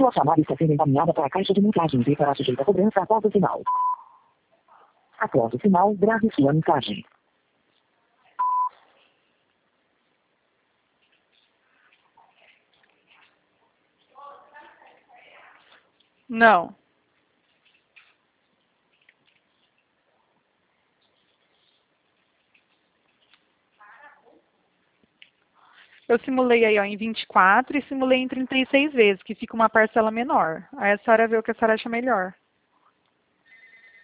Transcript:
Sua chamada está sendo encaminhada para a caixa de mensagens e será sujeita a cobrança após o sinal. Após o sinal, grave sua mensagem. Não. Eu simulei aí ó, em 24 e simulei em 36 vezes, que fica uma parcela menor. Aí a senhora vê o que a senhora acha melhor.